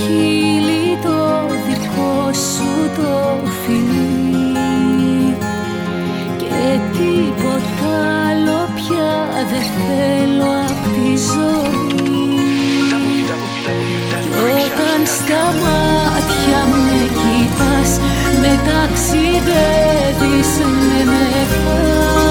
χείλη το δικό σου το φιλί και τίποτα άλλο πια δεν θέλω απ' τη ζωή. Κι όταν στα μάτια με κοιτάς, με ταξιδεύεις, με φας.